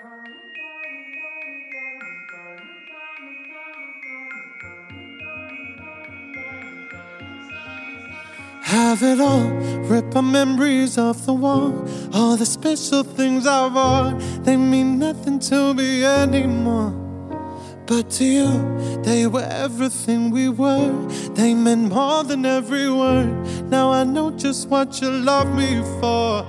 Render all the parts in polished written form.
Have it all, rip our memories off the wall. All the special things I bought, they mean nothing to me anymore. But to you, they were everything we were. They meant more than every word. Now I know just what you love me for.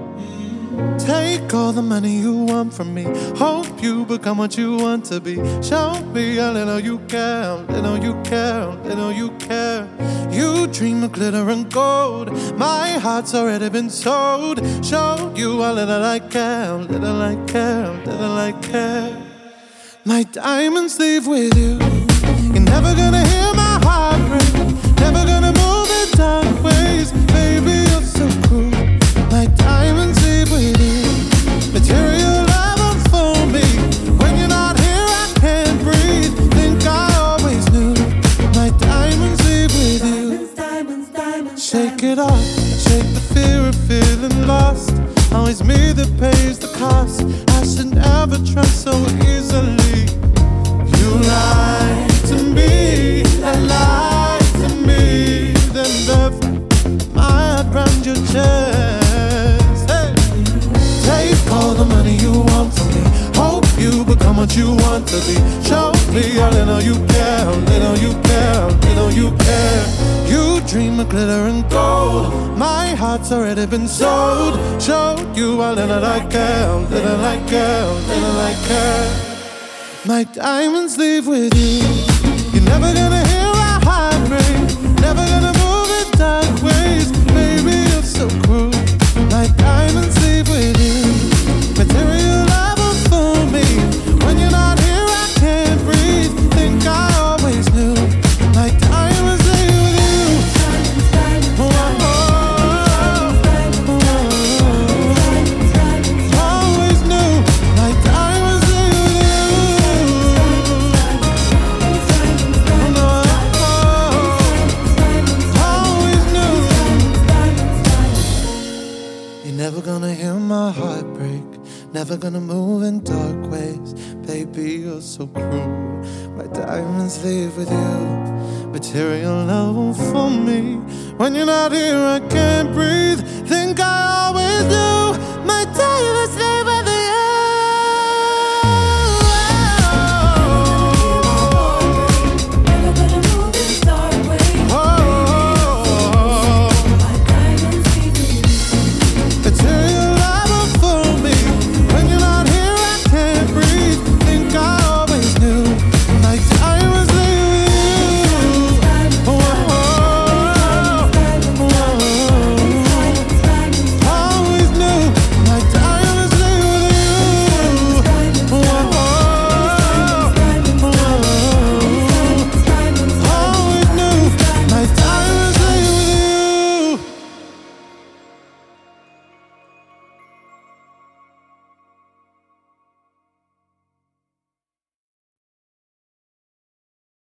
Take all the money you want from me. Hope you become what you want to be. Show me a little you care, little you care, little you care. You dream of glitter and gold. My heart's already been sold. Show you a little I care, little I care, little I care. My diamonds leave with you. You're never gonna hear my heart break. Never gonna move in dark ways. Baby, you're so cool. My diamonds leave with you. Material love unfold me. When you're not here, I can't breathe. Think I always knew. My diamonds leave with you. Diamonds, diamonds, Shake it off, shake the fear of feeling lost. Always me that pays the cost. I should never trust so easily. You lied to me, lied to me. Then left my heart round your chest. Hey. Take all the money you want from me. Hope you become what you want to be. Show me a little you care, little you care, little you care. You dream of glitter and gold. My heart's already been sold. Show you a little I care, little I care, little I care. My diamonds leave with you. You're never gonna hear a heart break. Never gonna move in dark ways. Baby, you're so cruel. My diamonds leave with you. Material love for me. When you're not here, I can't breathe. Think I always knew. My diamonds leave with you. Oh, oh, oh, oh. Always knew. My diamonds leave with you. Oh, no, always knew. You're never gonna hear my heart break. Never gonna move in dark ways. Baby, you're so cruel. My diamonds leave with you. Material love for me. When you're not here, I can't breathe. Think I always knew. My diamonds leave